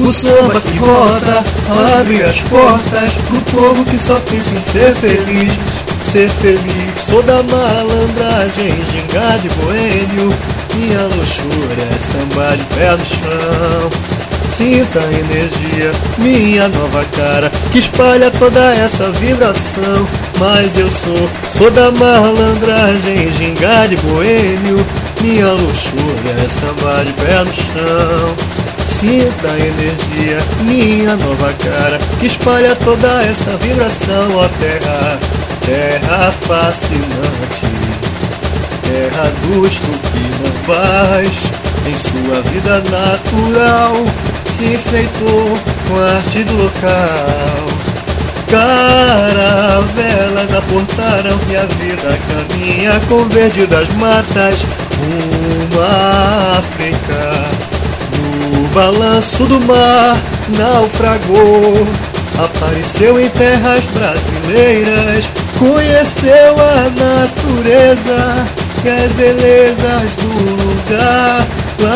O samba que roda abre as portas pro povo que só pensa em ser feliz. Ser feliz, sou da malandragem, gingado e boêmio. Minha luxúria é samba de pé no chão. Sinta a energia, minha nova cara, que espalha toda essa vibração. Mas eu sou da malandragem, gingado e boêmio. Minha luxúria é samba de pé no chão. Sinta a energia, minha nova cara, que espalha toda essa vibração. Ó terra, terra fascinante, terra dos tupinambás. Em sua vida natural se enfeitou com a arte do local. Caravelas aportaram que a vida caminha com verde das matas rumo à África. No balanço do mar naufragou, apareceu em terras brasileiras, conheceu a natureza e as belezas do lugar.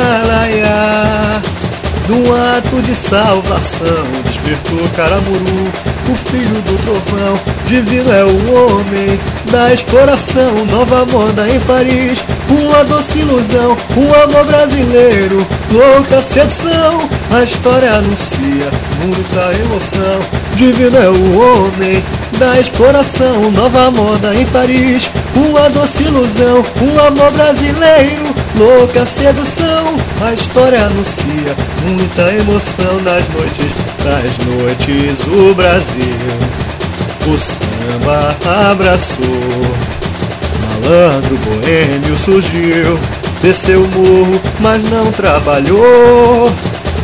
Lalaiá, num ato de salvação, despertou Caramuru, o filho do trovão. Divino é o homem da exploração, nova moda em Paris, uma doce ilusão, um amor brasileiro, louca sedução. A história anuncia muita emoção. Divino é o homem da exploração, nova moda em Paris, uma doce ilusão, um amor brasileiro, louca sedução. A história anuncia muita emoção. Nas noites o Brasil, o samba abraçou. Malandro boêmio surgiu, desceu o morro, mas não trabalhou.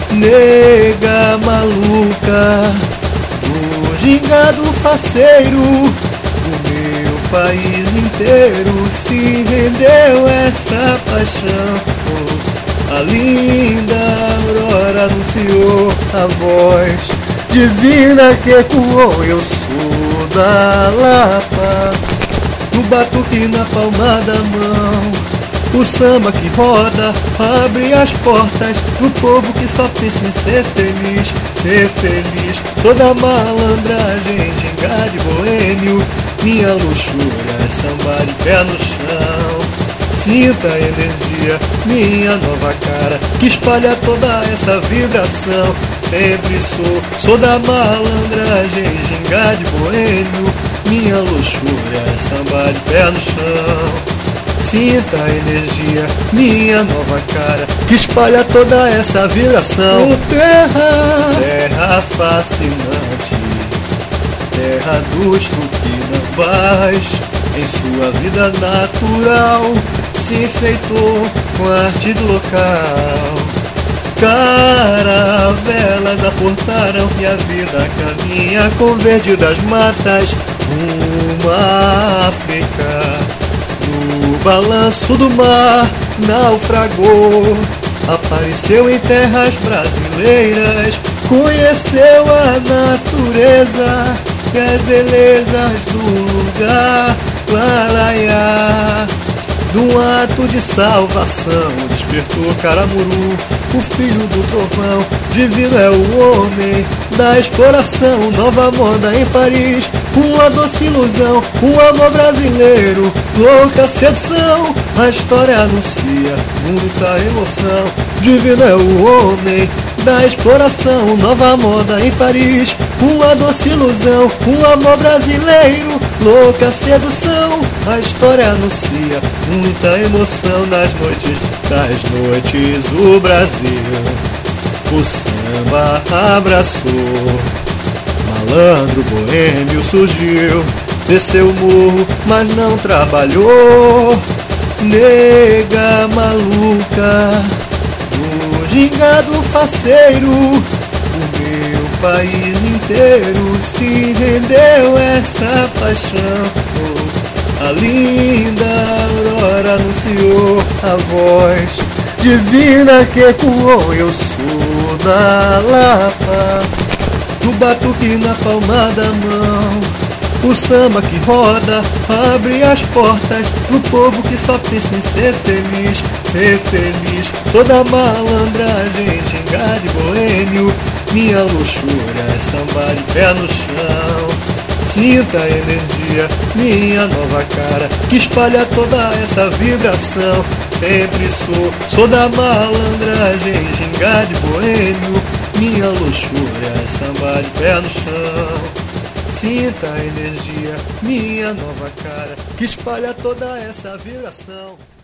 Nega maluca, do gingado faceiro, o meu país inteiro se rendeu a essa paixão. A linda aurora anunciou a voz divina que ecoou. Eu sou da Lapa, no batuque na palma da mão. O samba que roda abre as portas pro povo que só pensa em ser feliz. Ser feliz, sou da malandragem, gingado e boêmio. Minha luxúria é samba de pé no chão. Sinta a energia, minha nova cara, que espalha toda essa vibração. Sempre sou da malandragem, gingado e boêmio. Minha luxúria é samba de pé no chão. Sinta a energia, minha nova cara, que espalha toda essa vibração. Oh, terra, terra fascinante, terra dos tupinambás. Em sua vida natural se enfeitou com a arte do local. Caravelas aportaram que a vida caminha com verde das matas rumo à África. No balanço do mar naufragou, apareceu em terras brasileiras, conheceu a natureza e as belezas do lugar. Lalaiá, num ato de salvação, despertou Caramuru, o filho do trovão. Divino é o homem da exploração, nova moda em Paris, uma doce ilusão, um amor brasileiro, louca sedução. A história anuncia muita emoção. Divino é o homem da exploração, nova moda em Paris, uma doce ilusão, um amor brasileiro, louca sedução. A história anuncia muita emoção. Nas noites o Brasil, o samba abraçou. Malandro boêmio surgiu, desceu o morro, mas não trabalhou. Nega maluca, do gingado faceiro, o meu país inteiro se rendeu a essa paixão. A linda aurora anunciou a voz divina que ecoou. Eu sou da Lapa, no batuque na palma da mão. O samba que roda abre as portas pro povo que só pensa em ser feliz. Ser feliz, sou da malandragem, gingado e boêmio. minha luxúria é samba de pé no chão. Sinta a energia, minha nova cara, que espalha toda essa vibração. Sempre sou da malandragem, gingado de boêmio. Minha luxúria é samba de pé no chão. Sinta a energia, minha nova cara, que espalha toda essa vibração.